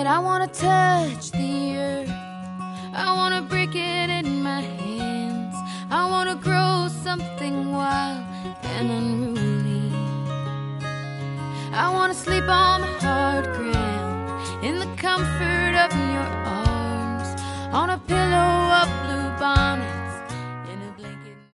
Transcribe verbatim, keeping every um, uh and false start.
I wanna touch the earth, I wanna break it in my hands, I wanna grow something wild and unruly. I wanna sleep on the hard ground, in the comfort of your arms, on a pillow of blue bonnet